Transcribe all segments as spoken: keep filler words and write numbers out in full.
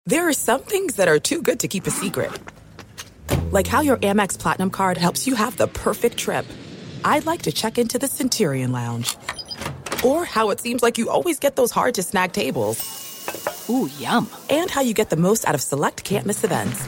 There are some things that are too good to keep a secret. Like how your Amex Platinum card helps you have the perfect trip. I'd like to check into the Centurion Lounge. Or how it seems like you always get those hard-to-snag tables. Ooh, yum. And how you get the most out of select can't-miss events.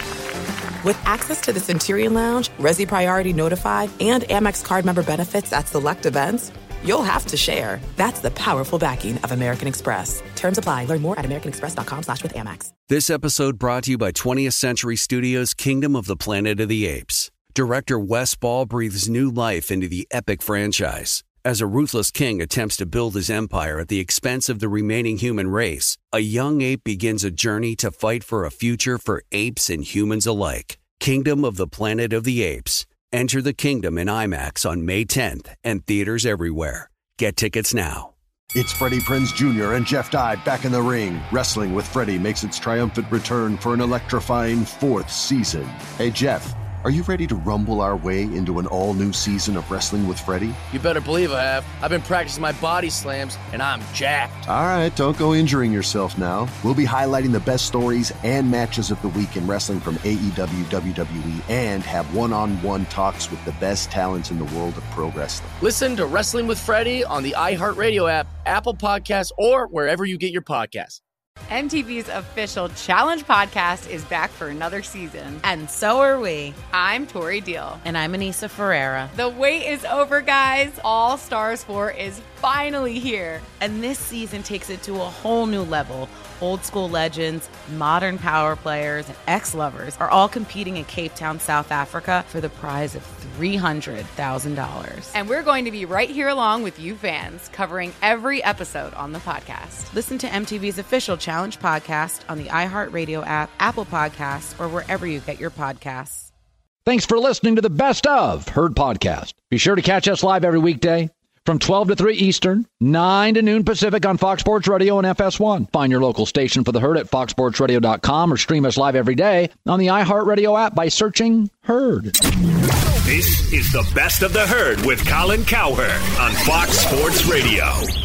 With access to the Centurion Lounge, Resi Priority Notified, and Amex card member benefits at select events, you'll have to share. That's the powerful backing of American Express. Terms apply. Learn more at americanexpress.com slash with Amex. This episode brought to you by twentieth Century Studios' Kingdom of the Planet of the Apes. Director Wes Ball breathes new life into the epic franchise. As a ruthless king attempts to build his empire at the expense of the remaining human race, a young ape begins a journey to fight for a future for apes and humans alike. Kingdom of the Planet of the Apes. Enter the kingdom in IMAX on May tenth and theaters everywhere. Get tickets now. It's Freddie Prinze Junior and Jeff Dye back in the ring. Wrestling with Freddie makes its triumphant return for an electrifying fourth season. Hey, Jeff, are you ready to rumble our way into an all-new season of Wrestling with Freddie? You better believe I have. I've been practicing my body slams, and I'm jacked. All right, don't go injuring yourself now. We'll be highlighting the best stories and matches of the week in wrestling from A E W, W W E, and have one-on-one talks with the best talents in the world of pro wrestling. Listen to Wrestling with Freddie on the iHeartRadio app, Apple Podcasts, or wherever you get your podcasts. M T V's official Challenge podcast is back for another season. And so are we. I'm Tori Deal. And I'm Anissa Ferreira. The wait is over, guys. All Stars four is finally here. And this season takes it to a whole new level. Old school legends, modern power players, and ex-lovers are all competing in Cape Town, South Africa for the prize of three hundred thousand dollars. And we're going to be right here along with you fans, covering every episode on the podcast. Listen to M T V's official Challenge podcast on the iHeartRadio app, Apple Podcasts, or wherever you get your podcasts. Thanks for listening to the Best of Herd Podcast. Be sure to catch us live every weekday from twelve to three Eastern, nine to noon Pacific on Fox Sports Radio and F S one. Find your local station for The Herd at fox sports radio dot com or stream us live every day on the iHeartRadio app by searching Herd. This is the Best of the Herd with Colin Cowherd on Fox Sports Radio.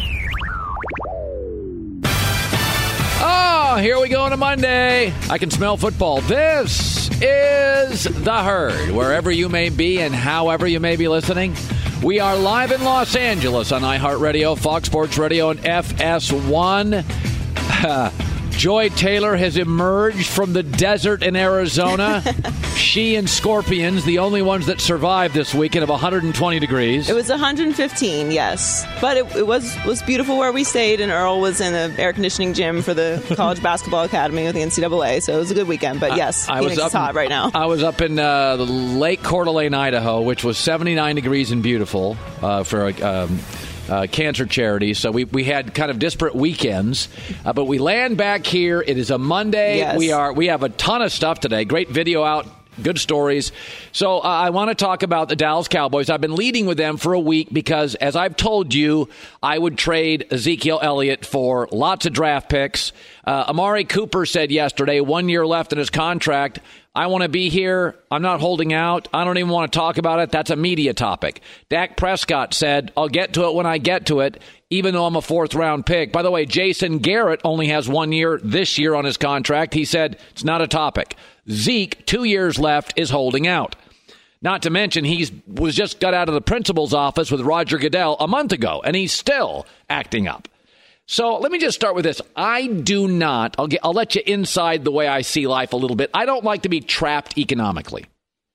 Oh, here we go on a Monday. I can smell football. This is The Herd, wherever you may be and however you may be listening. We are live in Los Angeles on iHeartRadio, Fox Sports Radio, and F S one. Uh, Joy Taylor has emerged from the desert in Arizona. She and Scorpions, the only ones that survived this weekend of one hundred twenty degrees. It was one hundred fifteen, yes. But it, it was was beautiful where we stayed, and Earl was in the air conditioning gym for the College Basketball Academy with the N C double A, so it was a good weekend. But yes, I, I Phoenix was up is hot in, right now. I was up in uh, the Lake Coeur d'Alene, Idaho, which was seventy-nine degrees and beautiful uh, for a... Um, Uh, cancer charity. So we, we had kind of disparate weekends, uh, but we land back here. It is a Monday. Yes. We are we have a ton of stuff today. Great video out. Good stories. So uh, I want to talk about the Dallas Cowboys. I've been leading with them for a week because, as I've told you, I would trade Ezekiel Elliott for lots of draft picks. Uh, Amari Cooper said yesterday, one year left in his contract, I want to be here. I'm not holding out. I don't even want to talk about it. That's a media topic. Dak Prescott said, I'll get to it when I get to it, even though I'm a fourth-round pick. By the way, Jason Garrett only has one year this year on his contract. He said it's not a topic. Zeke, two years left, is holding out. Not to mention, he was just got out of the principal's office with Roger Goodell a month ago, and he's still acting up. So let me just start with this. I do not, I'll, get, I'll let you inside the way I see life a little bit. I don't like to be trapped economically.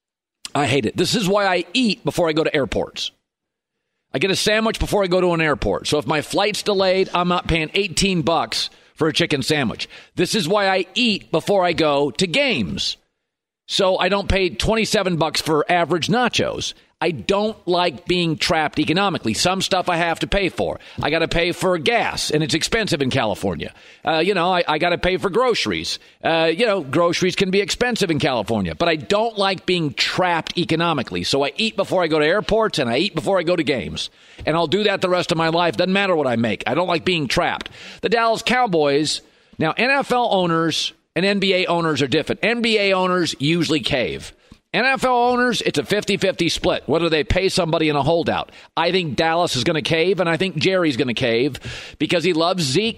I hate it. This is why I eat before I go to airports. I get a sandwich before I go to an airport. So if my flight's delayed, I'm not paying eighteen bucks for a chicken sandwich. This is why I eat before I go to games. So I don't pay twenty-seven bucks for average nachos. I don't like being trapped economically. Some stuff I have to pay for. I got to pay for gas, and it's expensive in California. Uh, you know, I, I got to pay for groceries. Uh, you know, groceries can be expensive in California, but I don't like being trapped economically. So I eat before I go to airports, and I eat before I go to games. And I'll do that the rest of my life. Doesn't matter what I make. I don't like being trapped. The Dallas Cowboys, now N F L owners and N B A owners are different. N B A owners usually cave. N F L owners, it's a fifty-fifty split, whether they pay somebody in a holdout. I think Dallas is going to cave, and I think Jerry's going to cave because he loves Zeke.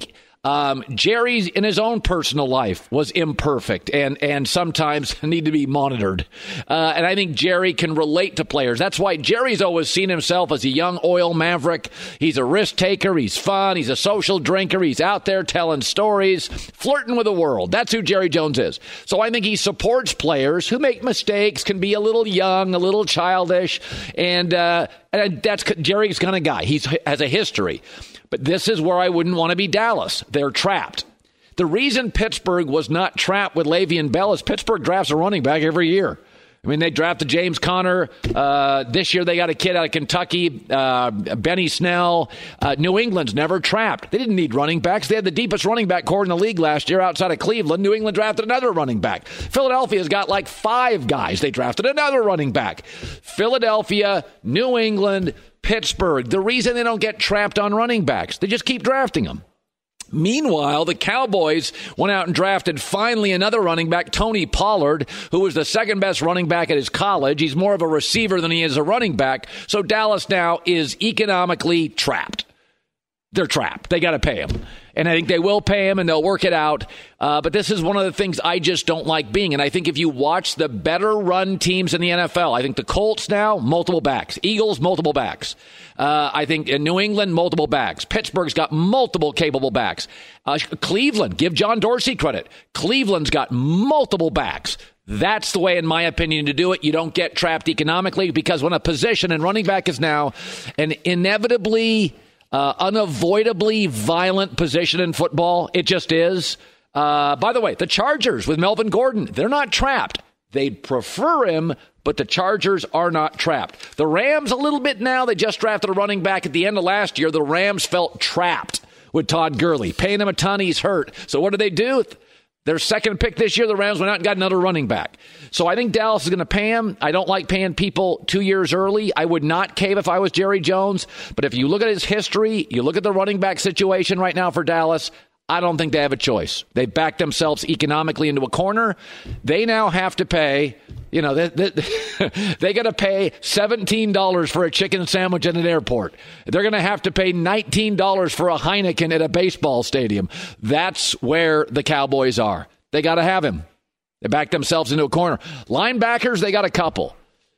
Um, Jerry's in his own personal life was imperfect and, and sometimes need to be monitored. Uh, and I think Jerry can relate to players. That's why Jerry's always seen himself as a young oil maverick. He's a risk taker. He's fun. He's a social drinker. He's out there telling stories, flirting with the world. That's who Jerry Jones is. So I think he supports players who make mistakes, can be a little young, a little childish. And, uh, and that's Jerry's kind of guy. He has a history. But this is where I wouldn't want to be Dallas. They're trapped. The reason Pittsburgh was not trapped with Le'Veon Bell is Pittsburgh drafts a running back every year. I mean, they drafted James Conner. Uh, this year they got a kid out of Kentucky, uh, Benny Snell. Uh, New England's never trapped. They didn't need running backs. They had the deepest running back core in the league last year outside of Cleveland. New England drafted another running back. Philadelphia's got like five guys. They drafted another running back. Philadelphia, New England, Pittsburgh. The reason they don't get trapped on running backs, they just keep drafting them. Meanwhile, the Cowboys went out and drafted finally another running back, Tony Pollard, who was the second best running back at his college. He's more of a receiver than he is a running back. So Dallas now is economically trapped. They're trapped. They got to pay him. And I think they will pay him and they'll work it out. Uh, but this is one of the things I just don't like being. And I think if you watch the better run teams in the N F L, I think the Colts now, multiple backs. Eagles, multiple backs. Uh, I think in New England, multiple backs. Pittsburgh's got multiple capable backs. Uh, Cleveland, give John Dorsey credit. Cleveland's got multiple backs. That's the way, in my opinion, to do it. You don't get trapped economically because when a position and running back is now an inevitably Uh, unavoidably violent position in football. It just is. Uh, by the way, the Chargers with Melvin Gordon, they're not trapped. They'd prefer him, but the Chargers are not trapped. The Rams a little bit now. They just drafted a running back at the end of last year. The Rams felt trapped with Todd Gurley. Paying him a ton, he's hurt. So what do they do? Their second pick this year, the Rams went out and got another running back. So I think Dallas is going to pay him. I don't like paying people two years early. I would not cave if I was Jerry Jones. But if you look at his history, you look at the running back situation right now for Dallas, I don't think they have a choice. They backed themselves economically into a corner. They now have to pay, you know, they, they, they got to pay seventeen dollars for a chicken sandwich at an airport. They're going to have to pay nineteen dollars for a Heineken at a baseball stadium. That's where the Cowboys are. They got to have him. They backed themselves into a corner. Linebackers, they got a couple.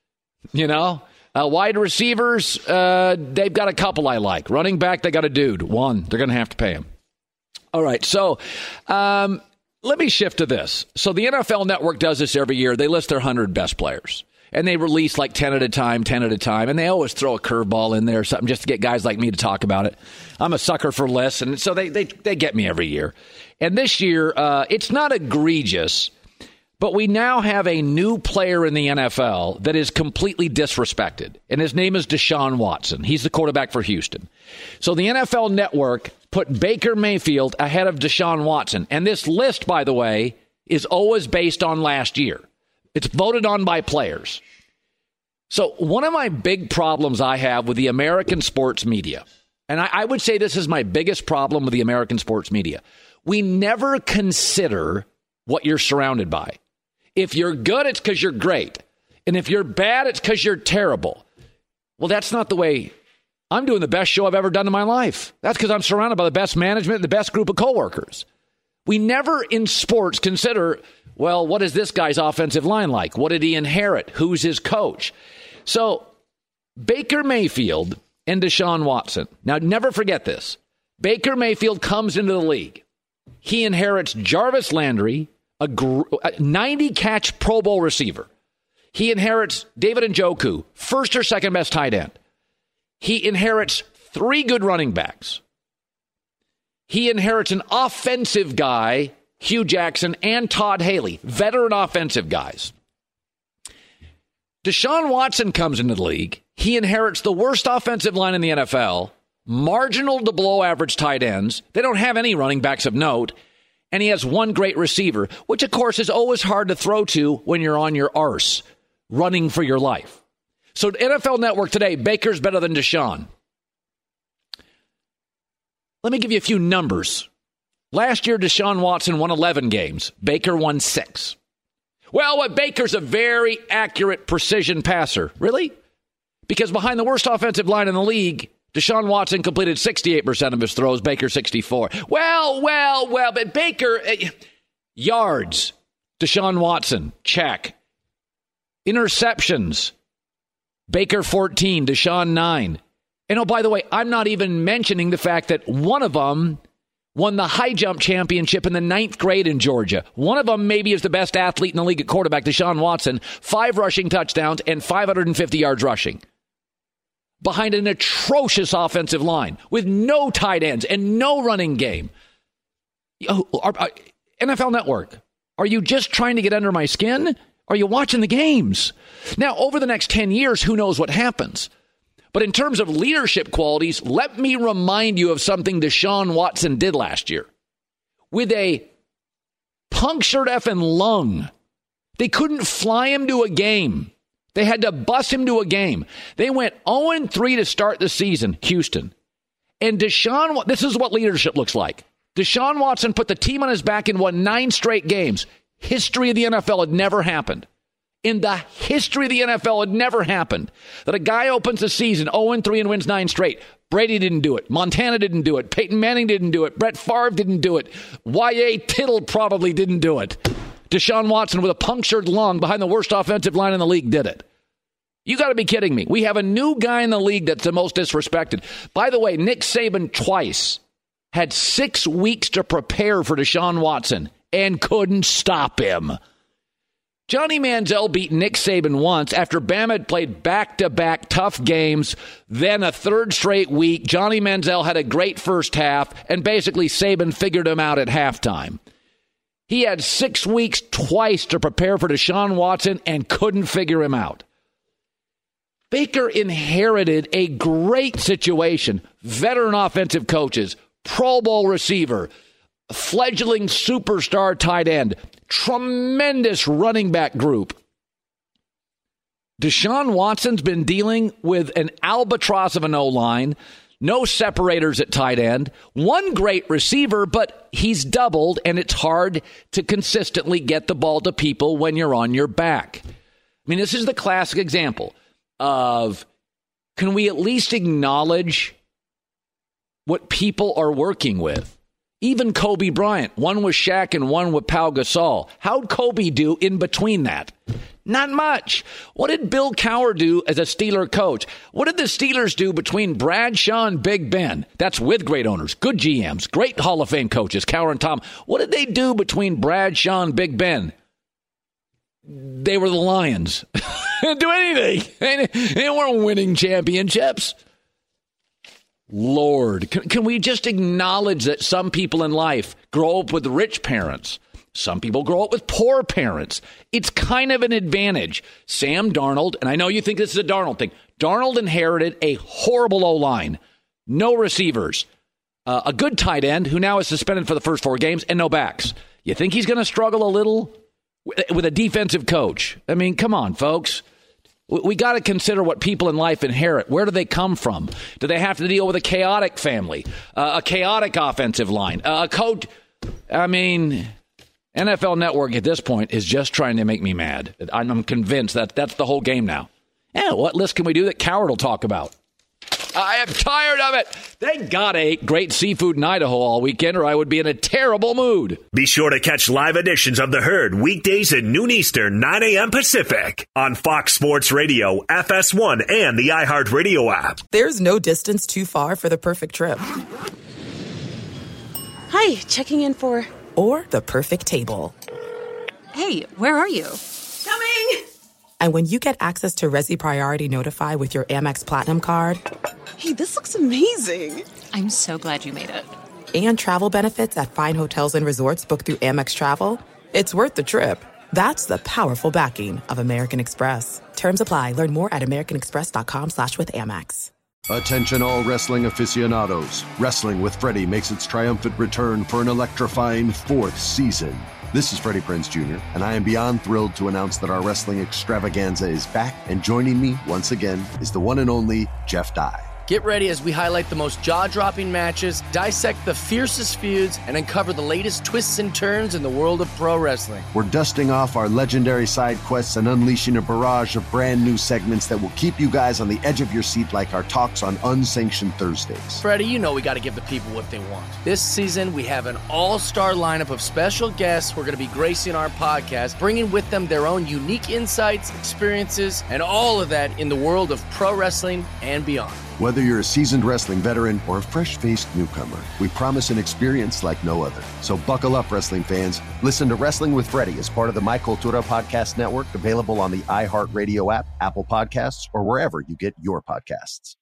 You know, uh, wide receivers, uh, they've got a couple I like. Running back, they got a dude. One, they're going to have to pay him. All right, so um, let me shift to this. So the N F L Network does this every year. They list their one hundred best players, and they release like ten at a time, ten at a time, and they always throw a curveball in there or something just to get guys like me to talk about it. I'm a sucker for lists, and so they they, they get me every year. And this year, uh, it's not egregious, but we now have a new player in the N F L that is completely disrespected, and his name is Deshaun Watson. He's the quarterback for Houston. So the N F L Network put Baker Mayfield ahead of Deshaun Watson. And this list, by the way, is always based on last year. It's voted on by players. So one of my big problems I have with the American sports media, and I, I would say this is my biggest problem with the American sports media, we never consider what you're surrounded by. If you're good, it's because you're great. And if you're bad, it's because you're terrible. Well, that's not the way. I'm doing the best show I've ever done in my life. That's because I'm surrounded by the best management and the best group of coworkers. We never in sports consider, well, what is this guy's offensive line like? What did he inherit? Who's his coach? So Baker Mayfield and Deshaun Watson. Now, never forget this. Baker Mayfield comes into the league. He inherits Jarvis Landry, a ninety-catch Pro Bowl receiver. He inherits David Njoku, first or second best tight end. He inherits three good running backs. He inherits an offensive guy, Hugh Jackson, and Todd Haley, veteran offensive guys. Deshaun Watson comes into the league. He inherits the worst offensive line in the N F L, marginal to below average tight ends. They don't have any running backs of note. And he has one great receiver, which, of course, is always hard to throw to when you're on your arse, running for your life. So N F L Network today, Baker's better than Deshaun. Let me give you a few numbers. Last year, Deshaun Watson won eleven games. Baker won six. Well, what Baker's a very accurate precision passer. Really? Because behind the worst offensive line in the league, Deshaun Watson completed sixty-eight percent of his throws, Baker sixty-four. Well, well, well, but Baker, uh, yards, Deshaun Watson, check. Interceptions, Baker fourteen, Deshaun nine. And oh, by the way, I'm not even mentioning the fact that one of them won the high jump championship in the ninth grade in Georgia. One of them maybe is the best athlete in the league at quarterback, Deshaun Watson, five rushing touchdowns and five hundred fifty yards rushing. Behind an atrocious offensive line with no tight ends and no running game. Oh, are, are, N F L Network, are you just trying to get under my skin? Are you watching the games? Now, over the next ten years, who knows what happens? But in terms of leadership qualities, let me remind you of something Deshaun Watson did last year. With a punctured effing lung, they couldn't fly him to a game. They had to bus him to a game. They went oh and three to start the season, Houston. And Deshaun, this is what leadership looks like. Deshaun Watson put the team on his back and won nine straight games. History of the N F L had never happened. In the history of the N F L, it never happened that a guy opens the season oh and three and wins nine straight. Brady didn't do it. Montana didn't do it. Peyton Manning didn't do it. Brett Favre didn't do it. Y A. Tittle probably didn't do it. Deshaun Watson with a punctured lung behind the worst offensive line in the league did it. You got to be kidding me. We have a new guy in the league that's the most disrespected. By the way, Nick Saban twice had six weeks to prepare for Deshaun Watson and couldn't stop him. Johnny Manziel beat Nick Saban once after Bama had played back-to-back tough games, then a third straight week. Johnny Manziel had a great first half, and basically Saban figured him out at halftime. He had six weeks twice to prepare for Deshaun Watson and couldn't figure him out. Baker inherited a great situation. Veteran offensive coaches, Pro Bowl receiver, fledgling superstar tight end, tremendous running back group. Deshaun Watson's been dealing with an albatross of an O-line, no separators at tight end, one great receiver, but he's doubled, and it's hard to consistently get the ball to people when you're on your back. I mean, this is the classic example of, can we at least acknowledge what people are working with? Even Kobe Bryant, one with Shaq and one with Pau Gasol. How'd Kobe do in between that? Not much. What did Bill Cowher do as a Steeler coach? What did the Steelers do between Bradshaw and Big Ben? That's with great owners, good G Ms, great Hall of Fame coaches, Cowher and Tom. What did they do between Bradshaw and Big Ben? They were the Lions. They didn't do anything. They weren't winning championships. Lord, can, can we just acknowledge that some people in life grow up with rich parents? Some people grow up with poor parents. It's kind of an advantage. Sam Darnold, and I know you think this is a Darnold thing, Darnold inherited a horrible O-line, no receivers, uh, a good tight end who now is suspended for the first four games, and no backs. You think he's going to struggle a little with a defensive coach? I mean, come on, folks. We got to consider what people in life inherit. Where do they come from? Do they have to deal with a chaotic family, uh, a chaotic offensive line, uh, a coach? I mean, N F L Network at this point is just trying to make me mad. I'm convinced that that's the whole game now. Yeah, what list can we do that Coward will talk about? I am tired of it. Thank God I ate great seafood in Idaho all weekend, or I would be in a terrible mood. Be sure to catch live editions of The Herd weekdays at noon Eastern, nine a.m. Pacific on Fox Sports Radio, F S one, and the iHeartRadio app. There's no distance too far for the perfect trip. Hi, checking in for... Or the perfect table. Hey, where are you? Coming! And when you get access to Resi Priority Notify with your Amex Platinum card... Hey, this looks amazing. I'm so glad you made it. And travel benefits at fine hotels and resorts booked through Amex Travel, it's worth the trip. That's the powerful backing of American Express. Terms apply. Learn more at americanexpress.com slash with Amex. Attention all wrestling aficionados. Wrestling with Freddie makes its triumphant return for an electrifying fourth season. This is Freddie Prinze Junior, and I am beyond thrilled to announce that our wrestling extravaganza is back, and joining me once again is the one and only Jeff Dye. Get ready as we highlight the most jaw-dropping matches, dissect the fiercest feuds, and uncover the latest twists and turns in the world of pro wrestling. We're dusting off our legendary side quests and unleashing a barrage of brand new segments that will keep you guys on the edge of your seat like our talks on Unsanctioned Thursdays. Freddie, you know we got to give the people what they want. This season, we have an all-star lineup of special guests who are going to be gracing our podcast, bringing with them their own unique insights, experiences, and all of that in the world of pro wrestling and beyond. Whether you're a seasoned wrestling veteran or a fresh-faced newcomer, we promise an experience like no other. So buckle up, wrestling fans. Listen to Wrestling with Freddie as part of the My Cultura Podcast Network, available on the iHeartRadio app, Apple Podcasts, or wherever you get your podcasts.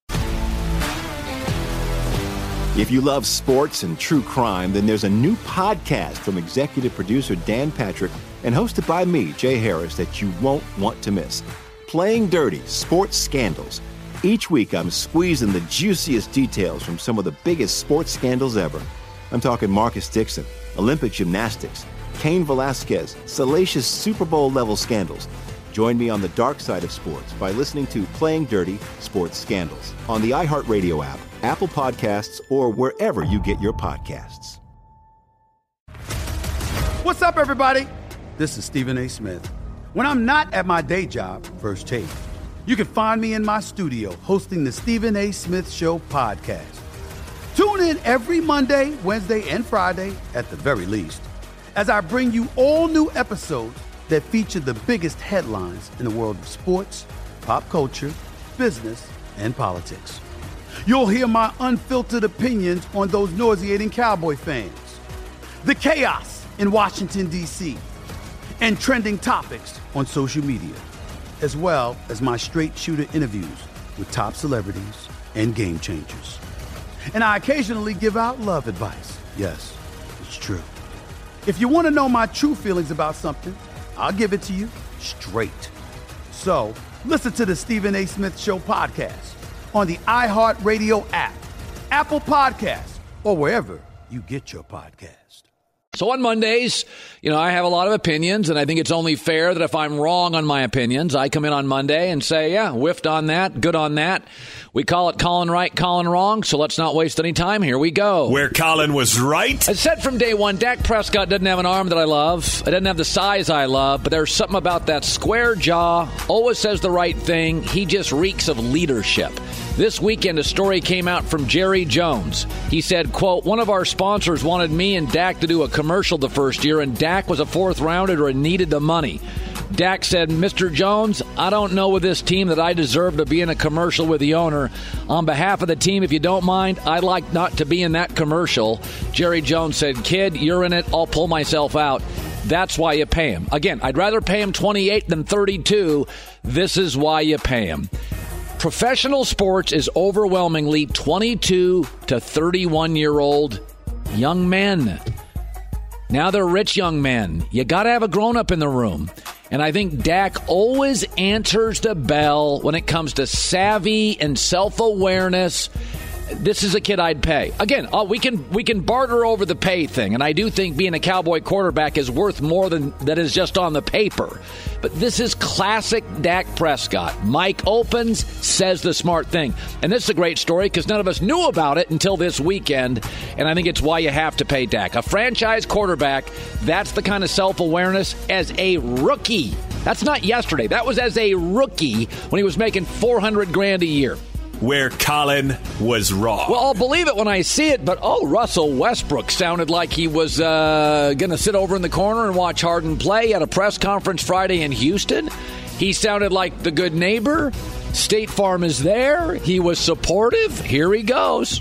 If you love sports and true crime, then there's a new podcast from executive producer Dan Patrick and hosted by me, Jay Harris, that you won't want to miss. Playing Dirty: Sports Scandals. Each week, I'm squeezing the juiciest details from some of the biggest sports scandals ever. I'm talking Marcus Dixon, Olympic gymnastics, Cain Velasquez, salacious Super Bowl-level scandals. Join me on the dark side of sports by listening to Playing Dirty: Sports Scandals on the iHeartRadio app, Apple Podcasts, or wherever you get your podcasts. What's up, everybody? This is Stephen A. Smith. When I'm not at my day job, First Take, you can find me in my studio hosting the Stephen A. Smith Show podcast. Tune in every Monday, Wednesday, and Friday, at the very least, as I bring you all new episodes that feature the biggest headlines in the world of sports, pop culture, business, and politics. You'll hear my unfiltered opinions on those nauseating Cowboy fans, the chaos in Washington, D C, and trending topics on social media, as well as my straight shooter interviews with top celebrities and game changers. And I occasionally give out love advice. Yes, it's true. If you want to know my true feelings about something, I'll give it to you straight. So listen to the Stephen A. Smith Show podcast on the iHeartRadio app, Apple Podcasts, or wherever you get your podcast. So on Mondays, you know, I have a lot of opinions, and I think it's only fair that if I'm wrong on my opinions, I come in on Monday and say, yeah, whiffed on that, good on that. We call it Colin right, Colin wrong, so let's not waste any time. Here we go. Where Colin was right. I said from day one, Dak Prescott doesn't have an arm that I love. It doesn't have the size I love, but there's something about that square jaw. Always says the right thing. He just reeks of leadership. This weekend, a story came out from Jerry Jones. He said, quote, one of our sponsors wanted me and Dak to do a commercial the first year, and Dak was a fourth rounder and needed the money. Dak said, Mister Jones, I don't know with this team that I deserve to be in a commercial with the owner. On behalf of the team, if you don't mind, I'd like not to be in that commercial. Jerry Jones said, kid, you're in it. I'll pull myself out. That's why you pay him. Again, I'd rather pay him twenty-eight than thirty-two. This is why you pay him. Professional sports is overwhelmingly twenty-two to thirty-one-year-old young men. Now they're rich young men. You got to have a grown-up in the room. And I think Dak always answers the bell when it comes to savvy and self-awareness. This is a kid I'd pay. Again, uh, we can we can barter over the pay thing, and I do think being a Cowboy quarterback is worth more than that is just on the paper. But this is classic Dak Prescott. Mike opens, says the smart thing. And this is a great story because none of us knew about it until this weekend, and I think it's why you have to pay Dak. A franchise quarterback, that's the kind of self-awareness as a rookie. That's not yesterday. That was as a rookie when he was making four hundred grand a year. Where Colin was wrong. Well, I'll believe it when I see it, but oh, Russell Westbrook sounded like he was uh, going to sit over in the corner and watch Harden play at a press conference Friday in Houston. He sounded like the good neighbor. State Farm is there. He was supportive. Here he goes.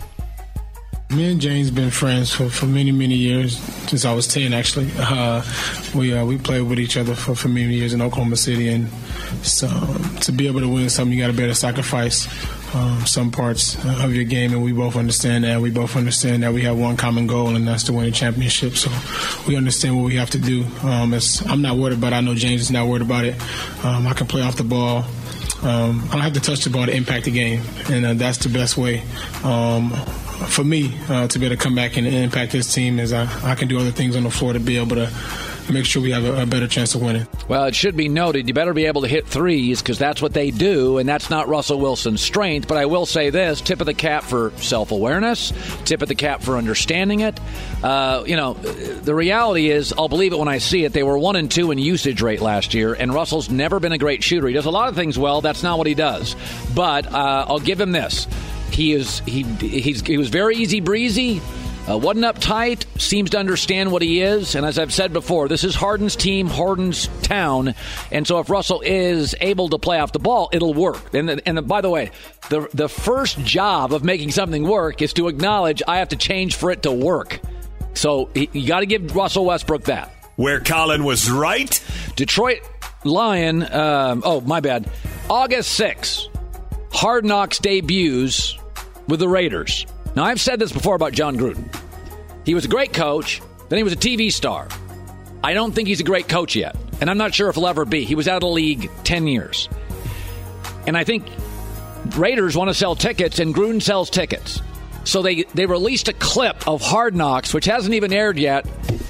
Me and James been friends for, for many, many years, since I was ten, actually. Uh, we uh, we played with each other for, for many years in Oklahoma City, and so to be able to win something, you got to be able to sacrifice um, some parts of your game, and we both understand that. We both understand that we have one common goal, and that's to win a championship. So we understand what we have to do. Um, it's, I'm not worried about it. I know James is not worried about it. Um, I can play off the ball. Um, I don't have to touch the ball to impact the game, and uh, that's the best way. Um, For me, uh, to be able to come back and impact this team is I, I can do other things on the floor to be able to make sure we have a, a better chance of winning. Well, it should be noted, you better be able to hit threes because that's what they do, and that's not Russell Wilson's strength. But I will say this, tip of the cap for self-awareness, tip of the cap for understanding it. Uh, you know, the reality is, I'll believe it when I see it, they were one and two in usage rate last year, and Russell's never been a great shooter. He does a lot of things well. That's not what he does. But uh, I'll give him this. He is he he's, he was very easy breezy. Uh, wasn't uptight, seems to understand what he is. And as I've said before, this is Harden's team, Harden's town. And so if Russell is able to play off the ball, it'll work. And, the, and the, by the way, the, the first job of making something work is to acknowledge I have to change for it to work. So he, you got to give Russell Westbrook that. Where Colin was right. Detroit Lion, um, oh, my bad. August sixth, Hard Knocks debuts with the Raiders. Now, I've said this before about John Gruden. He was a great coach, then he was a T V star. I don't think he's a great coach yet, and I'm not sure if he'll ever be. He was out of the league ten years. And I think Raiders want to sell tickets, and Gruden sells tickets. So they, they released a clip of Hard Knocks, which hasn't even aired yet.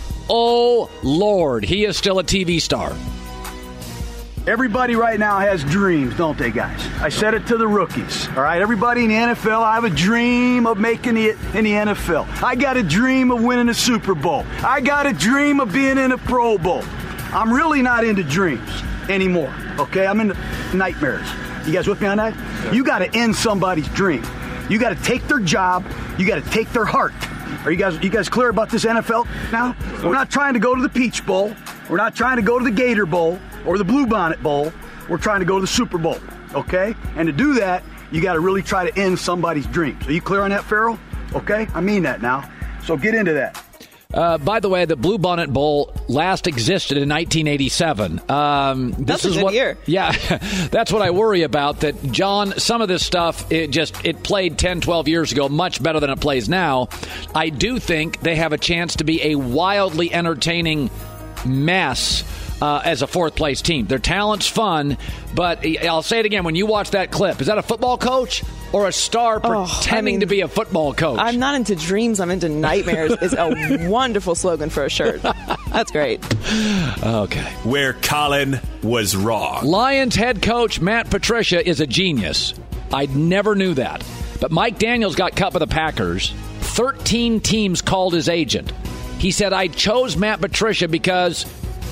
Oh, Lord, he is still a T V star. Everybody right now has dreams, don't they, guys? I said it to the rookies, all right? Everybody in the N F L, I have a dream of making it in the N F L. I got a dream of winning a Super Bowl. I got a dream of being in a Pro Bowl. I'm really not into dreams anymore, okay? I'm into nightmares. You guys with me on that? Yeah. You got to end somebody's dream. You got to take their job. You got to take their heart. Are you guys, you guys clear about this N F L now? We're not trying to go to the Peach Bowl. We're not trying to go to the Gator Bowl or the Bluebonnet Bowl. We're trying to go to the Super Bowl, okay? And to do that, you got to really try to end somebody's dreams. Are you clear on that, Farrell? Okay? I mean that now. So get into that. Uh, by the way, the Bluebonnet Bowl last existed in nineteen eighty-seven. Um, this that's a is good what, year. Yeah, that's what I worry about. That John, some of this stuff, it just it played ten, twelve years ago, much better than it plays now. I do think they have a chance to be a wildly entertaining mess. Uh, as a fourth-place team. Their talent's fun, but I'll say it again. When you watch that clip, is that a football coach or a star oh, pretending I mean, to be a football coach? I'm not into dreams. I'm into nightmares. It's a wonderful slogan for a shirt. That's great. Okay. Where Colin was wrong. Lions head coach Matt Patricia is a genius. I never knew that. But Mike Daniels got cut by the Packers. thirteen teams called his agent. He said, I chose Matt Patricia because...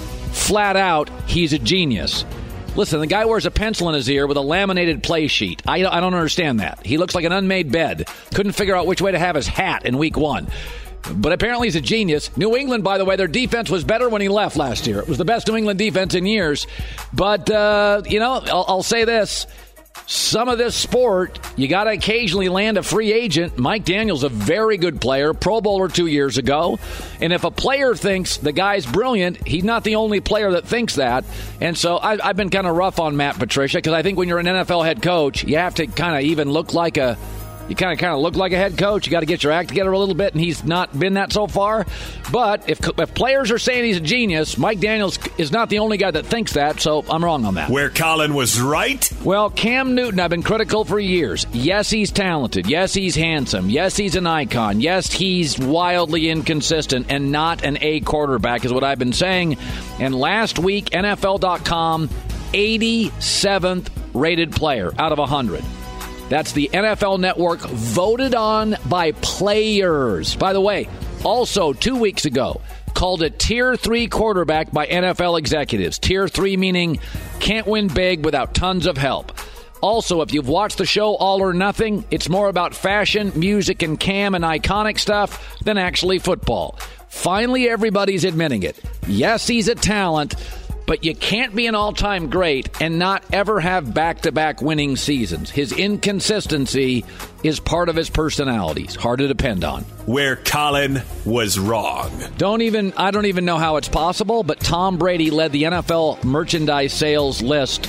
flat out, he's a genius. Listen, the guy wears a pencil in his ear with a laminated play sheet. I, I don't understand that. He looks like an unmade bed. Couldn't figure out which way to have his hat in week one. But apparently he's a genius. New England, by the way, their defense was better when he left last year. It was the best New England defense in years. But, uh, you know, I'll, I'll say this. Some of this sport, you got to occasionally land a free agent. Mike Daniels, a very good player, Pro Bowler two years ago. And if a player thinks the guy's brilliant, he's not the only player that thinks that. And so I, I've been kind of rough on Matt Patricia because I think when you're an N F L head coach, you have to kind of even look like a You kind of kind of look like a head coach. You got to get your act together a little bit, and he's not been that so far. But if, if players are saying he's a genius, Mike Daniels is not the only guy that thinks that, so I'm wrong on that. Where Colin was right? Well, Cam Newton, I've been critical for years. Yes, he's talented. Yes, he's handsome. Yes, he's an icon. Yes, he's wildly inconsistent and not an A quarterback is what I've been saying. And last week, N F L dot com, eighty-seventh rated player out of one hundred. That's the N F L Network voted on by players. By the way, also two weeks ago, called a Tier three quarterback by N F L executives. Tier three meaning can't win big without tons of help. Also, if you've watched the show All or Nothing, it's more about fashion, music, and Cam and iconic stuff than actually football. Finally, everybody's admitting it. Yes, he's a talent, but you can't be an all-time great and not ever have back-to-back winning seasons. His inconsistency is part of his personality. It's hard to depend on. Where Colin was wrong. Don't even I don't even know how it's possible, but Tom Brady led the N F L merchandise sales list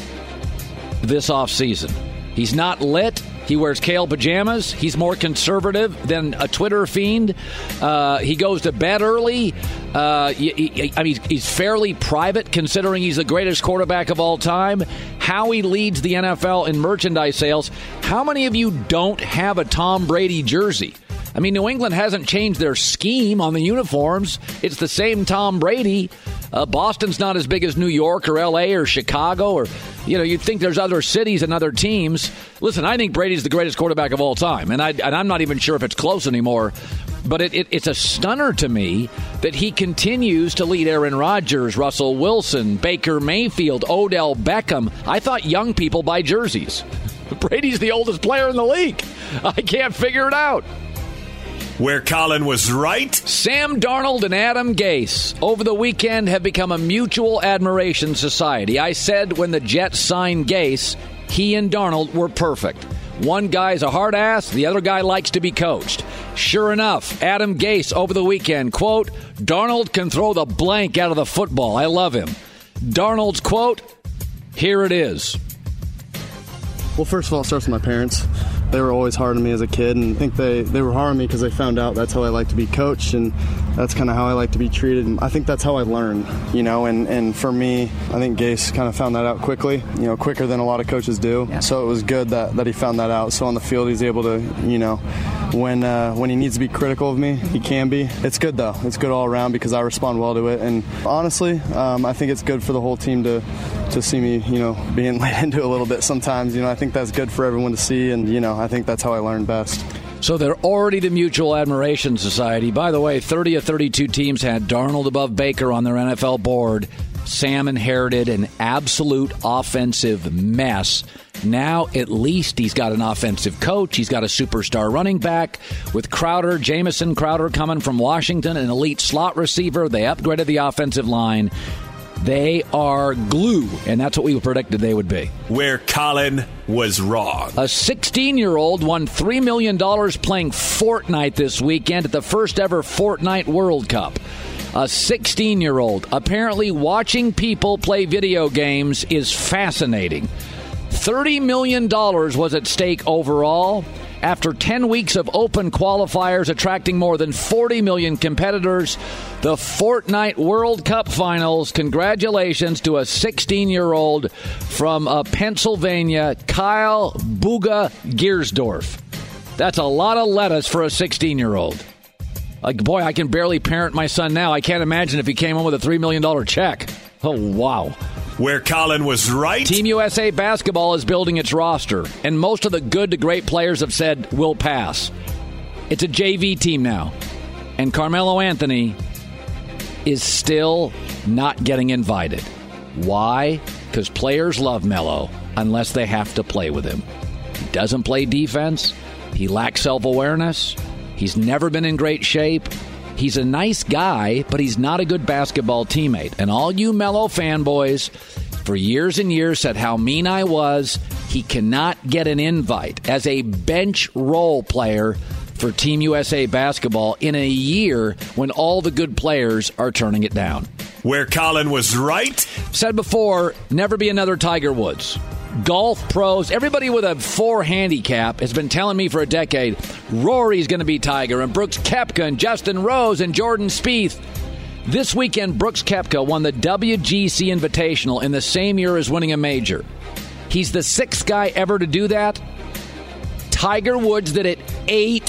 this offseason. He's not lit. He wears kale pajamas. He's more conservative than a Twitter fiend. Uh, he goes to bed early. Uh, he, he, I mean, he's fairly private considering he's the greatest quarterback of all time. How he leads the N F L in merchandise sales. How many of you don't have a Tom Brady jersey? I mean, New England hasn't changed their scheme on the uniforms. It's the same Tom Brady. Uh, Boston's not as big as New York or L A or Chicago, or, you know, you'd think there's other cities and other teams. Listen, I think Brady's the greatest quarterback of all time, and, I, and I'm not even sure if it's close anymore. But it, it, it's a stunner to me that he continues to lead Aaron Rodgers, Russell Wilson, Baker Mayfield, Odell Beckham. I thought young people buy jerseys. Brady's the oldest player in the league. I can't figure it out. Where Colin was right. Sam Darnold and Adam Gase over the weekend have become a mutual admiration society. I said when the Jets signed Gase, he and Darnold were perfect. One guy's a hard ass, the other guy likes to be coached. Sure enough, Adam Gase over the weekend, quote, Darnold can throw the blank out of the football. I love him. Darnold's quote, here it is. Well, first of all, it starts with my parents. They were always hard on me as a kid, and I think they, they were hard on me because they found out that's how I like to be coached, and that's kind of how I like to be treated. And I think that's how I learn, you know, and, and for me, I think Gase kind of found that out quickly, you know, quicker than a lot of coaches do. Yeah. So it was good that, that he found that out. So on the field, he's able to, you know, when uh, when he needs to be critical of me, he can be. It's good, though. It's good all around because I respond well to it. And honestly, um, I think it's good for the whole team to, to see me, you know, being laid into a little bit sometimes. You know, I think that's good for everyone to see, and, you know, I think that's how I learn best. So they're already the Mutual Admiration Society. By the way, thirty of thirty-two teams had Darnold above Baker on their N F L board. Sam inherited an absolute offensive mess. Now, at least he's got an offensive coach. He's got a superstar running back with Crowder, Jamison Crowder coming from Washington, an elite slot receiver. They upgraded the offensive line. They are glue, and that's what we predicted they would be. Where Colin was wrong. A sixteen-year-old won three million dollars playing Fortnite this weekend at the first ever Fortnite World Cup. A sixteen-year-old. Apparently watching people play video games is fascinating. thirty million dollars was at stake overall. After ten weeks of open qualifiers attracting more than forty million competitors, the Fortnite World Cup Finals. Congratulations to a sixteen-year-old from uh, Pennsylvania, Kyle Buga Giersdorf. That's a lot of lettuce for a sixteen-year-old. Like, boy, I can barely parent my son now. I can't imagine if he came home with a three million dollars check. Oh, wow. Where Colin was right. Team U S A Basketball is building its roster, and most of the good to great players have said we'll pass. It's a J V team now, and Carmelo Anthony is still not getting invited. Why? Because players love Melo unless they have to play with him. He doesn't play defense. He lacks self-awareness. He's never been in great shape. He's a nice guy, but he's not a good basketball teammate. And all you Melo fanboys for years and years said how mean I was. He cannot get an invite as a bench role player for Team U S A Basketball in a year when all the good players are turning it down. Where Colin was right. Said before, never be another Tiger Woods. Golf pros, everybody with a four handicap has been telling me for a decade, Rory's going to be Tiger, and Brooks Koepka, and Justin Rose, and Jordan Spieth. This weekend, Brooks Koepka won the W G C Invitational in the same year as winning a major. He's the sixth guy ever to do that. Tiger Woods did it eight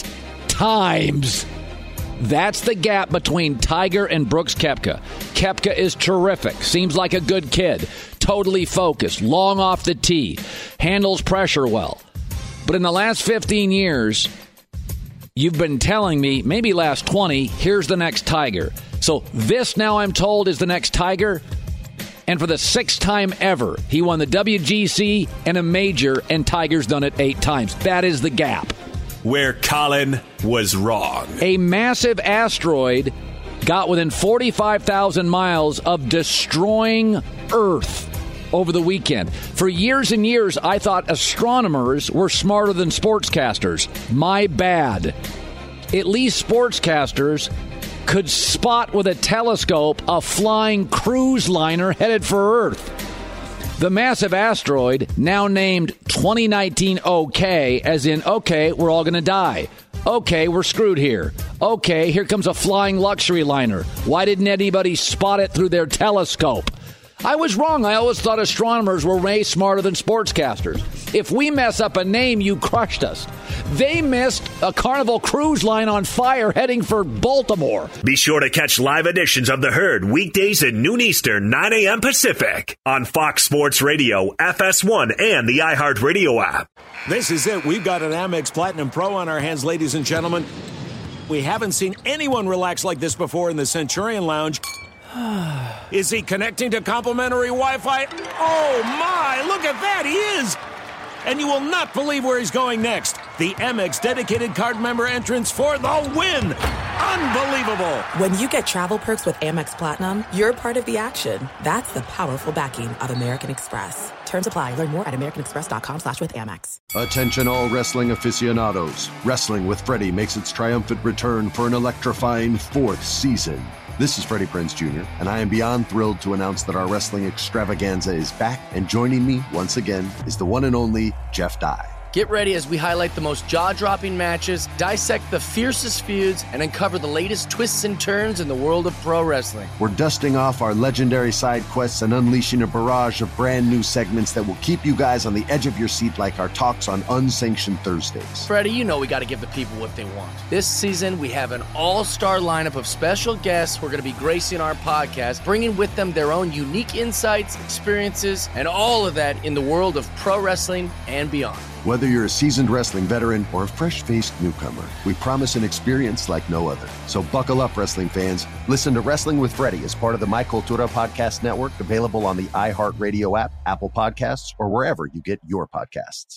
times. That's the gap between Tiger and Brooks Koepka. Koepka is terrific. Seems like a good kid. Totally focused. Long off the tee. Handles pressure well. But in the last fifteen years, you've been telling me, maybe last twenty, here's the next Tiger. So this now I'm told is the next Tiger. And for the sixth time ever, he won the W G C and a major, and Tiger's done it eight times. That is the gap. Where Colin was wrong. A massive asteroid got within forty-five thousand miles of destroying Earth over the weekend. For years and years, I thought astronomers were smarter than sportscasters. My bad. At least sportscasters could spot with a telescope a flying cruise liner headed for Earth. The massive asteroid, now named twenty nineteen OK, as in, okay, we're all going to die. Okay, we're screwed here. Okay, here comes a flying luxury liner. Why didn't anybody spot it through their telescope? I was wrong. I always thought astronomers were way smarter than sportscasters. If we mess up a name, you crushed us. They missed a Carnival Cruise Line on fire heading for Baltimore. Be sure to catch live editions of The Herd weekdays at noon Eastern, nine a.m. Pacific on Fox Sports Radio, F S one, and the iHeartRadio app. This is it. We've got an Amex Platinum Pro on our hands, ladies and gentlemen. We haven't seen anyone relax like this before in the Centurion Lounge. Is he connecting to complimentary Wi-Fi? Oh, my! Look at that! He is! And you will not believe where he's going next. The Amex dedicated card member entrance for the win! Unbelievable! When you get travel perks with Amex Platinum, you're part of the action. That's the powerful backing of American Express. Terms apply. Learn more at americanexpress.com slash with Amex. Attention all wrestling aficionados. Wrestling with Freddie makes its triumphant return for an electrifying fourth season. This is Freddie Prinze Junior, and I am beyond thrilled to announce that our wrestling extravaganza is back, and joining me once again is the one and only Jeff Dye. Get ready as we highlight the most jaw-dropping matches, dissect the fiercest feuds, and uncover the latest twists and turns in the world of pro wrestling. We're dusting off our legendary side quests and unleashing a barrage of brand new segments that will keep you guys on the edge of your seat like our talks on Unsanctioned Thursdays. Freddie, you know we got to give the people what they want. This season, we have an all-star lineup of special guests who are going to be gracing our podcast, bringing with them their own unique insights, experiences, and all of that in the world of pro wrestling and beyond. Whether you're a seasoned wrestling veteran or a fresh-faced newcomer, we promise an experience like no other. So buckle up, wrestling fans. Listen to Wrestling with Freddie as part of the My Cultura Podcast Network, available on the iHeartRadio app, Apple Podcasts, or wherever you get your podcasts.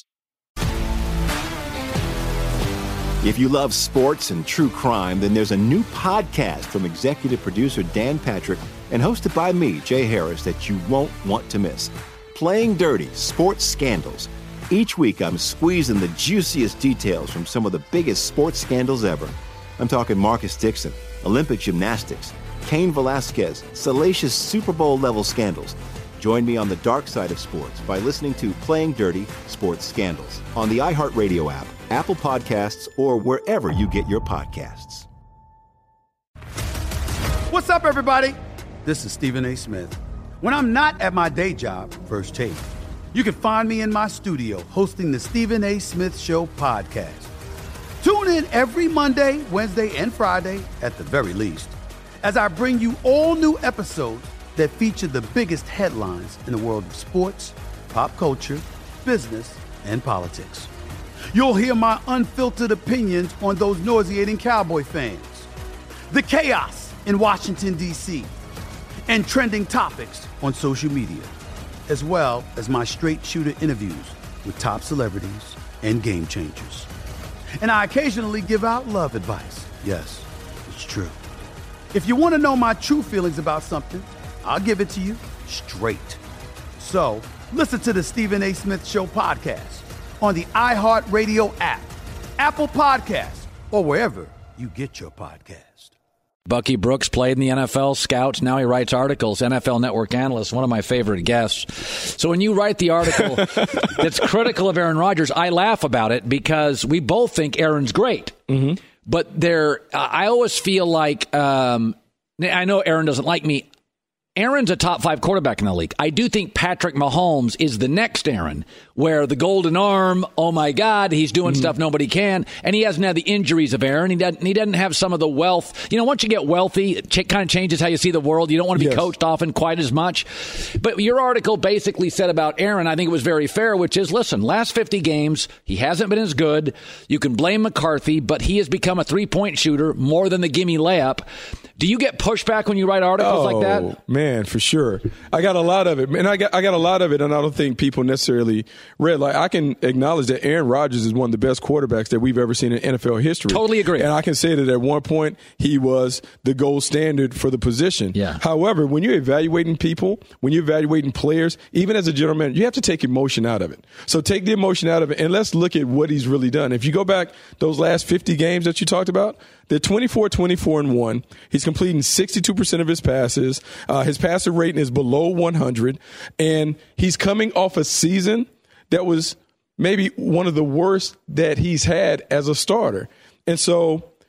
If you love sports and true crime, then there's a new podcast from executive producer Dan Patrick and hosted by me, Jay Harris, that you won't want to miss. Playing Dirty: Sports Scandals. Each week, I'm squeezing the juiciest details from some of the biggest sports scandals ever. I'm talking Marcus Dixon, Olympic gymnastics, Cain Velasquez, salacious Super Bowl-level scandals. Join me on the dark side of sports by listening to Playing Dirty: Sports Scandals on the iHeartRadio app, Apple Podcasts, or wherever you get your podcasts. What's up, everybody? This is Stephen A. Smith. When I'm not at my day job, First Take, you can find me in my studio hosting the Stephen A. Smith Show podcast. Tune in every Monday, Wednesday, and Friday, at the very least, as I bring you all new episodes that feature the biggest headlines in the world of sports, pop culture, business, and politics. You'll hear my unfiltered opinions on those nauseating Cowboy fans, the chaos in Washington, D C, and trending topics on social media, as well as my straight shooter interviews with top celebrities and game changers. And I occasionally give out love advice. Yes, it's true. If you want to know my true feelings about something, I'll give it to you straight. So listen to the Stephen A. Smith Show podcast on the iHeartRadio app, Apple Podcasts, or wherever you get your podcast. Bucky Brooks played in the N F L, scouts. Now he writes articles, N F L Network analyst, one of my favorite guests. So when you write the article that's critical of Aaron Rodgers, I laugh about it because we both think Aaron's great. Mm-hmm. But there, I always feel like, um, I know Aaron doesn't like me. Aaron's a top five quarterback in the league. I do think Patrick Mahomes is the next Aaron, where the golden arm, oh my God, he's doing mm-hmm. stuff nobody can. And he hasn't had the injuries of Aaron. He doesn't, he doesn't have some of the wealth. You know, once you get wealthy, it ch- kind of changes how you see the world. You don't want to be yes. coached often quite as much. But your article basically said about Aaron, I think it was very fair, which is, listen, last fifty games, he hasn't been as good. You can blame McCarthy, but he has become a three-point shooter more than the gimme layup. Do you get pushback when you write articles oh, like that? Man, for sure. I got a lot of it. And I got I got a lot of it, and I don't think people necessarily read. Like, I can acknowledge that Aaron Rodgers is one of the best quarterbacks that we've ever seen in N F L history. Totally agree. And I can say that at one point, he was the gold standard for the position. Yeah. However, when you're evaluating people, when you're evaluating players, even as a general manager, you have to take emotion out of it. So take the emotion out of it, and let's look at what he's really done. If you go back those last fifty games that you talked about, they're twenty-four, twenty-four, and one. He's completing sixty-two percent of his passes. Uh, his passer rating is below one hundred. And he's coming off a season that was maybe one of the worst that he's had as a starter. And so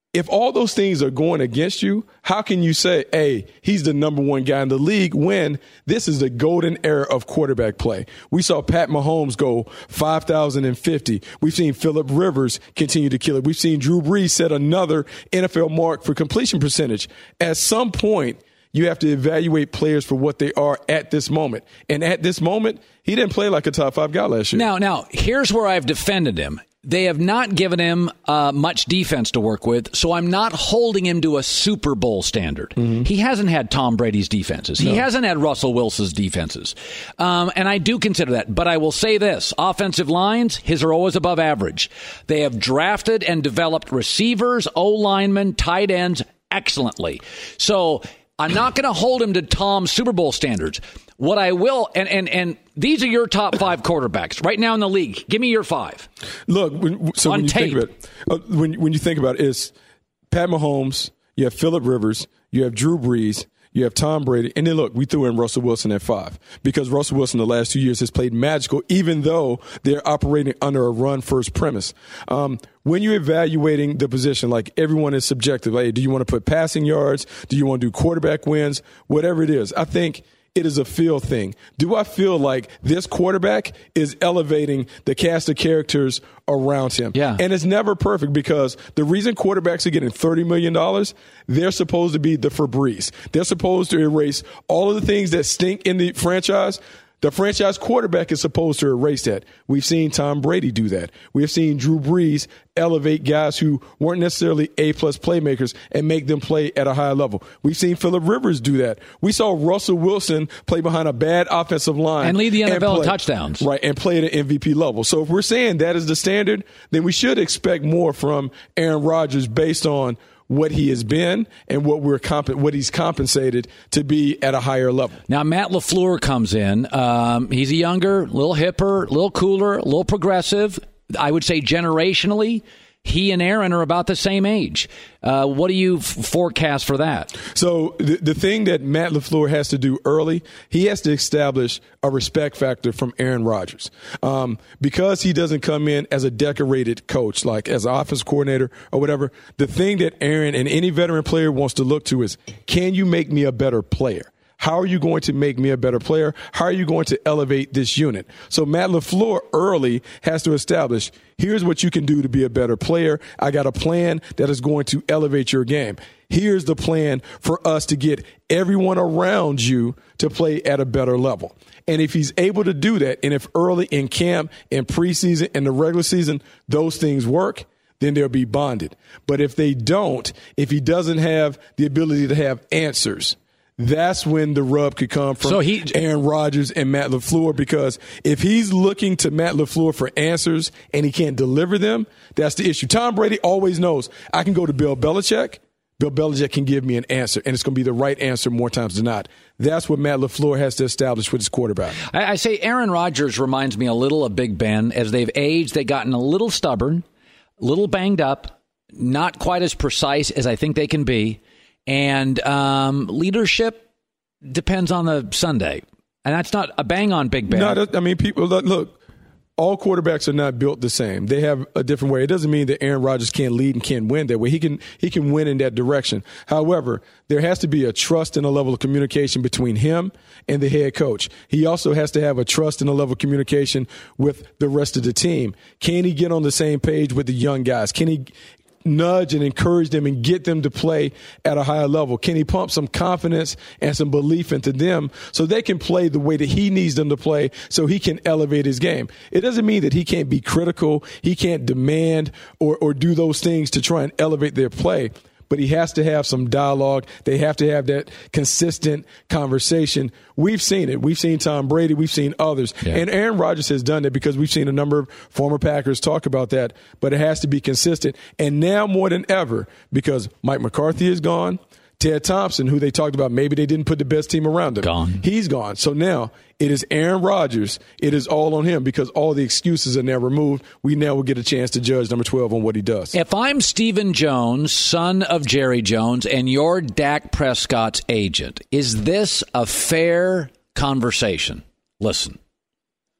if all those things are going against you, how can you say, hey, he's the number one guy in the league when this is the golden era of quarterback play? We saw Pat Mahomes go five thousand fifty. We've seen Phillip Rivers continue to kill it. We've seen Drew Brees set another N F L mark for completion percentage. At some point, you have to evaluate players for what they are at this moment. And at this moment, he didn't play like a top five guy last year. Now, now, here's where I've defended him. They have not given him uh, much defense to work with, so I'm not holding him to a Super Bowl standard. Mm-hmm. He hasn't had Tom Brady's defenses. He no. hasn't had Russell Wilson's defenses. Um, and I do consider that. But I will say this. Offensive lines, his are always above average. They have drafted and developed receivers, O-linemen, tight ends excellently. So I'm not going to hold him to Tom's Super Bowl standards. What I will, and, and, and these are your top five quarterbacks right now in the league. Give me your five. Look, when, so On when you tape. think about it, uh, when, when you think about it, it's Pat Mahomes, you have Phillip Rivers, you have Drew Brees, you have Tom Brady, and then look, we threw in Russell Wilson at five because Russell Wilson the last two years has played magical, even though they're operating under a run-first premise. Um, when you're evaluating the position, like everyone is subjective. Hey, do you want to put passing yards? Do you want to do quarterback wins? Whatever it is, I think it is a feel thing. Do I feel like this quarterback is elevating the cast of characters around him? Yeah. And it's never perfect because the reason quarterbacks are getting thirty million dollars, they're supposed to be the Febreze. They're supposed to erase all of the things that stink in the franchise. The franchise quarterback is supposed to erase that. We've seen Tom Brady do that. We've seen Drew Brees elevate guys who weren't necessarily A-plus playmakers and make them play at a higher level. We've seen Phillip Rivers do that. We saw Russell Wilson play behind a bad offensive line. And lead the N F L in play, touchdowns. Right, and play at an M V P level. So if we're saying that is the standard, then we should expect more from Aaron Rodgers based on what he has been and what we're comp- what he's compensated to be at a higher level. Now, Matt LaFleur comes in. Um, he's a younger, little hipper, a little cooler, a little progressive. I would say generationally, he and Aaron are about the same age. Uh, what do you f- forecast for that? So the, the thing that Matt LaFleur has to do early, he has to establish a respect factor from Aaron Rodgers. Um, because he doesn't come in as a decorated coach, like as an offensive coordinator or whatever, the thing that Aaron and any veteran player wants to look to is, can you make me a better player? How are you going to make me a better player? How are you going to elevate this unit? So Matt LaFleur early has to establish, here's what you can do to be a better player. I got a plan that is going to elevate your game. Here's the plan for us to get everyone around you to play at a better level. And if he's able to do that, and if early in camp, in preseason, in the regular season, those things work, then they'll be bonded. But if they don't, if he doesn't have the ability to have answers, that's when the rub could come from so he, Aaron Rodgers and Matt LaFleur, because if he's looking to Matt LaFleur for answers and he can't deliver them, that's the issue. Tom Brady always knows, I can go to Bill Belichick. Bill Belichick can give me an answer, and it's going to be the right answer more times than not. That's what Matt LaFleur has to establish with his quarterback. I, I say Aaron Rodgers reminds me a little of Big Ben. As they've aged, they've gotten a little stubborn, a little banged up, not quite as precise as I think they can be. And um, leadership depends on the Sunday. And that's not a bang on Big Ben. No, I mean, people, look, all quarterbacks are not built the same. They have a different way. It doesn't mean that Aaron Rodgers can't lead and can't win that way. He can he can win in that direction. However, there has to be a trust and a level of communication between him and the head coach. He also has to have a trust and a level of communication with the rest of the team. Can he get on the same page with the young guys? Can he nudge and encourage them and get them to play at a higher level? Can he pump some confidence and some belief into them so they can play the way that he needs them to play so he can elevate his game? It doesn't mean that he can't be critical, he can't demand or, or do those things to try and elevate their play, but he has to have some dialogue. They have to have that consistent conversation. We've seen it. We've seen Tom Brady. We've seen others. Yeah. And Aaron Rodgers has done that because we've seen a number of former Packers talk about that, but it has to be consistent. And now more than ever, because Mike McCarthy is gone, Ted Thompson, who they talked about, maybe they didn't put the best team around him. Gone. He's gone. So now it is Aaron Rodgers. It is all on him because all the excuses are now removed. We now will get a chance to judge number twelve on what he does. If I'm Stephen Jones, son of Jerry Jones, and you're Dak Prescott's agent, is this a fair conversation? Listen.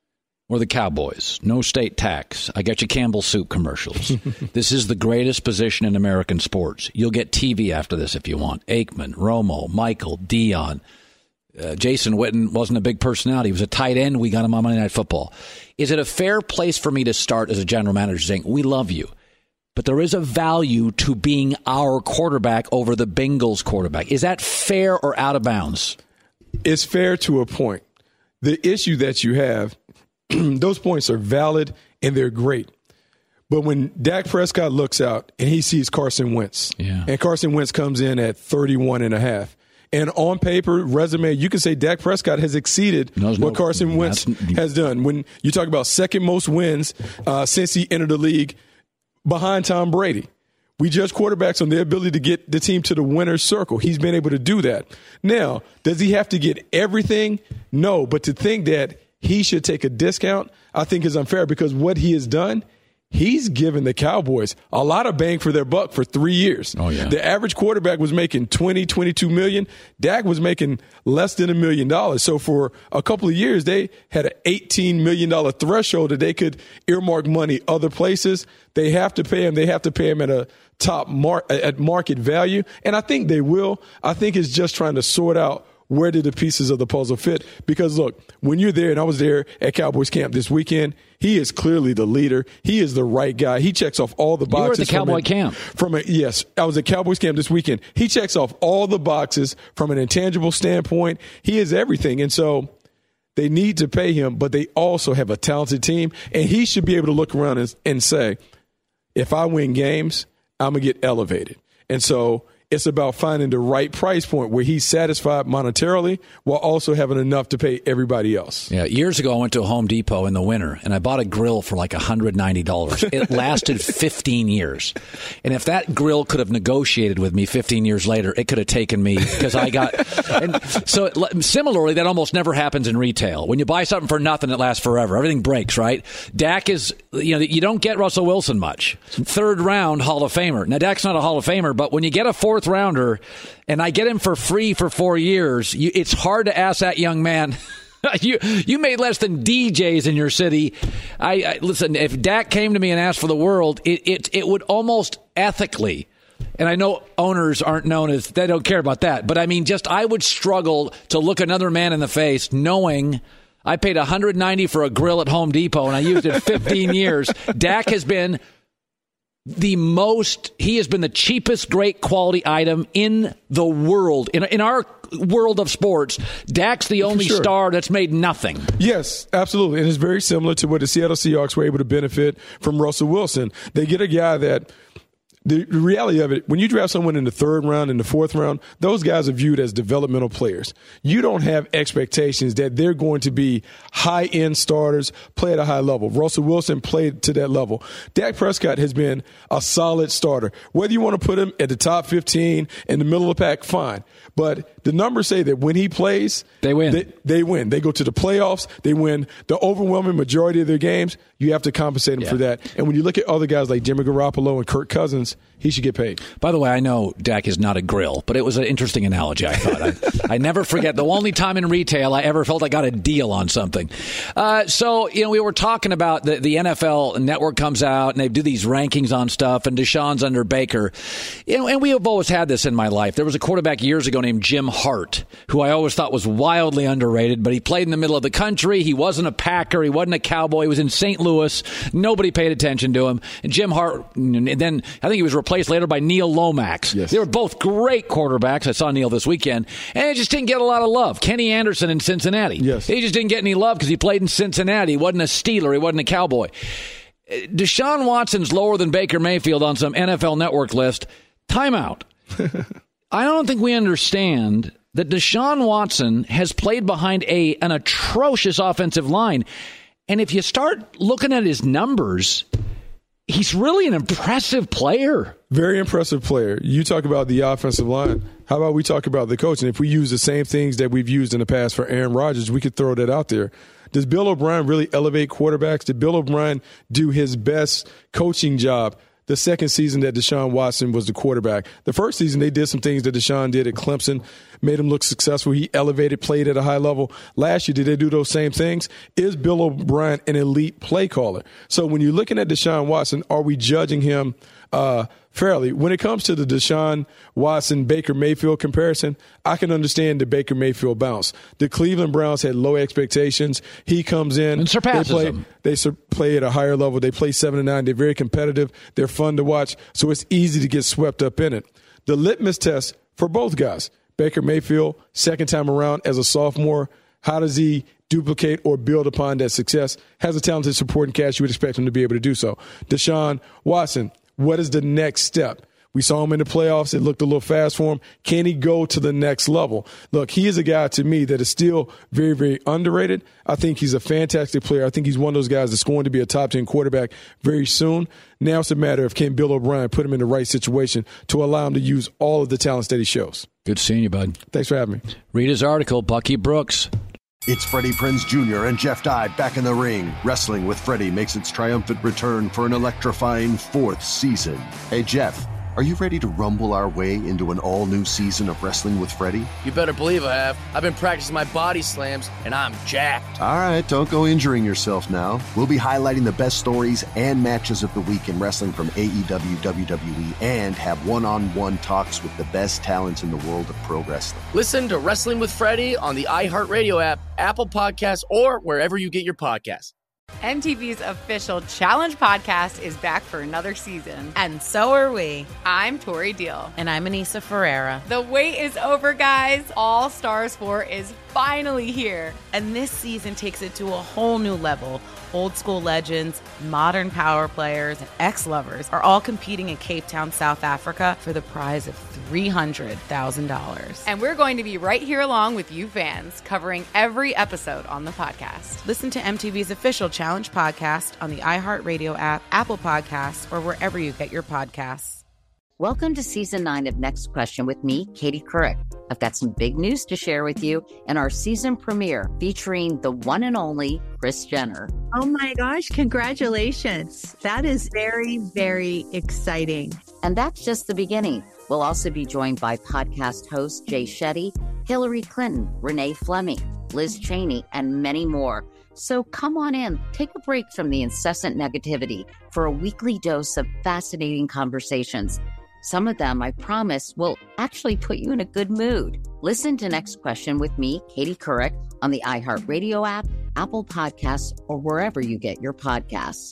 or the Cowboys. No state tax. I got you Campbell Soup commercials. This is the greatest position in American sports. You'll get T V after this if you want. Aikman, Romo, Michael, Dion. Uh, Jason Witten wasn't a big personality. He was a tight end. We got him on Monday Night Football. Is it a fair place for me to start as a general manager saying, we love you, but there is a value to being our quarterback over the Bengals quarterback? Is that fair or out of bounds? It's fair to a point. The issue that you have, those points are valid and they're great. But when Dak Prescott looks out and he sees Carson Wentz, yeah. and Carson Wentz comes in at thirty-one and a half, and on paper, resume, you can say Dak Prescott has exceeded no, what no, Carson Wentz has done. When you talk about second most wins uh, since he entered the league behind Tom Brady. We judge quarterbacks on their ability to get the team to the winner's circle. He's been able to do that. Now, does he have to get everything? No, but to think that he should take a discount, I think is unfair, because what he has done, he's given the Cowboys a lot of bang for their buck for three years. Oh, yeah. The average quarterback was making twenty, twenty-two million. Dak was making less than a million dollars. So for a couple of years, they had an eighteen million dollars threshold that they could earmark money other places. They have to pay him. They have to pay him at a top mar- at market value. And I think they will. I think it's just trying to sort out where did the pieces of the puzzle fit? Because, look, when you're there, and I was there at Cowboys camp this weekend, he is clearly the leader. He is the right guy. He checks off all the boxes. You were at the Cowboy from a, camp. From a, yes, I was at Cowboys camp this weekend. He checks off all the boxes from an intangible standpoint. He is everything. And so they need to pay him, but they also have a talented team. And he should be able to look around and, and say, if I win games, I'm going to get elevated. And so it's about finding the right price point where he's satisfied monetarily while also having enough to pay everybody else. Yeah, years ago I went to a Home Depot in the winter, and I bought a grill for like one hundred ninety dollars. It lasted fifteen years. And if that grill could have negotiated with me fifteen years later, it could have taken me because I got – and so it, similarly, that almost never happens in retail. When you buy something for nothing, it lasts forever. Everything breaks, right? Dak is – you know, you don't get Russell Wilson much. Third round Hall of Famer. Now, Dak's not a Hall of Famer, but when you get a fourth rounder and I get him for free for four years, you, it's hard to ask that young man. you you made less than D Js in your city. I, I listen. If Dak came to me and asked for the world, it it it would almost ethically. And I know owners aren't known as they don't care about that, but I mean, just I would struggle to look another man in the face knowing I paid one hundred ninety dollars for a grill at Home Depot and I used it fifteen years. Dak has been the most, he has been the cheapest great quality item in the world. In, in our world of sports, Dak's the only sure. star that's made nothing. Yes, absolutely. And it's very similar to what the Seattle Seahawks were able to benefit from Russell Wilson. They get a guy that, the reality of it, when you draft someone in the third round, in the fourth round, those guys are viewed as developmental players. You don't have expectations that they're going to be high-end starters, play at a high level. Russell Wilson played to that level. Dak Prescott has been a solid starter. Whether you want to put him at the top fifteen, in the middle of the pack, fine. But the numbers say that when he plays, they win. They, they win. They go to the playoffs. They win the overwhelming majority of their games. You have to compensate them yeah. for that. And when you look at other guys like Jimmy Garoppolo and Kirk Cousins, he should get paid. By the way, I know Dak is not a grill, but it was an interesting analogy, I thought. I, I never forget the only time in retail I ever felt I got a deal on something. Uh, so, you know, we were talking about the, the N F L Network comes out and they do these rankings on stuff, and Deshaun's under Baker. You know, and we have always had this in my life. There was a quarterback years ago named Jim Hart, who I always thought was wildly underrated, but he played in the middle of the country. He wasn't a Packer. He wasn't a Cowboy. He was in Saint Louis. Nobody paid attention to him. And Jim Hart, and then I think he was replaced later by Neil Lomax. Yes. They were both great quarterbacks. I saw Neil this weekend. And it just didn't get a lot of love. Kenny Anderson in Cincinnati. Yes. He just didn't get any love because he played in Cincinnati. He wasn't a Steeler. He wasn't a Cowboy. Deshaun Watson's lower than Baker Mayfield on some N F L Network list. Timeout. I don't think we understand that Deshaun Watson has played behind a an atrocious offensive line. And if you start looking at his numbers, he's really an impressive player. Very impressive player. You talk about the offensive line. How about we talk about the coach? And if we use the same things that we've used in the past for Aaron Rodgers, we could throw that out there. Does Bill O'Brien really elevate quarterbacks? Did Bill O'Brien do his best coaching job the second season that Deshaun Watson was the quarterback. The first season, they did some things that Deshaun did at Clemson, made him look successful. He elevated, played at a high level. Last year, did they do those same things? Is Bill O'Brien an elite play caller? So when you're looking at Deshaun Watson, are we judging him uh, fairly? When it comes to the Deshaun Watson Baker Mayfield comparison, I can understand the Baker Mayfield bounce. The Cleveland Browns had low expectations. He comes in and surpasses they play, them. They sur- play at a higher level. They play seven and nine. They're very competitive. They're fun to watch. So it's easy to get swept up in it. The litmus test for both guys, Baker Mayfield, second time around as a sophomore, how does he duplicate or build upon that success? Has a talented supporting cast. You would expect him to be able to do so. Deshaun Watson, what is the next step? We saw him in the playoffs. It looked a little fast for him. Can he go to the next level? Look, he is a guy to me that is still very, very underrated. I think he's a fantastic player. I think he's one of those guys that's going to be a top ten quarterback very soon. Now it's a matter of can Bill O'Brien put him in the right situation to allow him to use all of the talents that he shows. Good seeing you, bud. Thanks for having me. Read his article, Bucky Brooks. It's Freddie Prinze Junior and Jeff Dye back in the ring. Wrestling with Freddie makes its triumphant return for an electrifying fourth season. Hey, Jeff, are you ready to rumble our way into an all-new season of Wrestling with Freddie? You better believe I have. I've been practicing my body slams, and I'm jacked. All right, don't go injuring yourself now. We'll be highlighting the best stories and matches of the week in wrestling from A E W, W W E, and have one-on-one talks with the best talents in the world of pro wrestling. Listen to Wrestling with Freddie on the iHeartRadio app, Apple Podcasts, or wherever you get your podcasts. M T V's official Challenge podcast is back for another season. And so are we. I'm Tori Deal. And I'm Anissa Ferreira. The wait is over, guys. All Stars four is finally here. And this season takes it to a whole new level. Old school legends, modern power players, and ex-lovers are all competing in Cape Town, South Africa for the prize of three hundred thousand dollars. And we're going to be right here along with you fans, covering every episode on the podcast. Listen to M T V's official Challenge podcast on the iHeartRadio app, Apple Podcasts, or wherever you get your podcasts. Welcome to season nine of Next Question with me, Katie Couric. I've got some big news to share with you in our season premiere featuring the one and only Kris Jenner. Oh my gosh, congratulations. That is very, very exciting. And that's just the beginning. We'll also be joined by podcast host Jay Shetty, Hillary Clinton, Renee Fleming, Liz Cheney, and many more. So come on in, take a break from the incessant negativity for a weekly dose of fascinating conversations. Some of them, I promise, will actually put you in a good mood. Listen to Next Question with me, Katie Couric, on the iHeartRadio app, Apple Podcasts, or wherever you get your podcasts.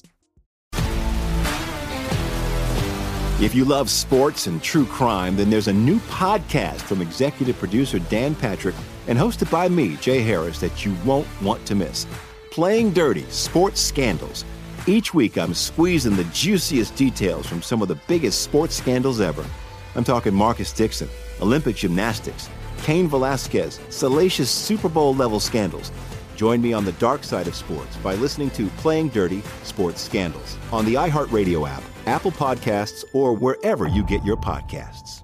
If you love sports and true crime, then there's a new podcast from executive producer Dan Patrick and hosted by me, Jay Harris, that you won't want to miss. Playing Dirty: Sports Scandals. Each week, I'm squeezing the juiciest details from some of the biggest sports scandals ever. I'm talking Marcus Dixon, Olympic gymnastics, Cain Velasquez, salacious Super Bowl-level scandals. Join me on the dark side of sports by listening to Playing Dirty: Sports Scandals on the iHeartRadio app, Apple Podcasts, or wherever you get your podcasts.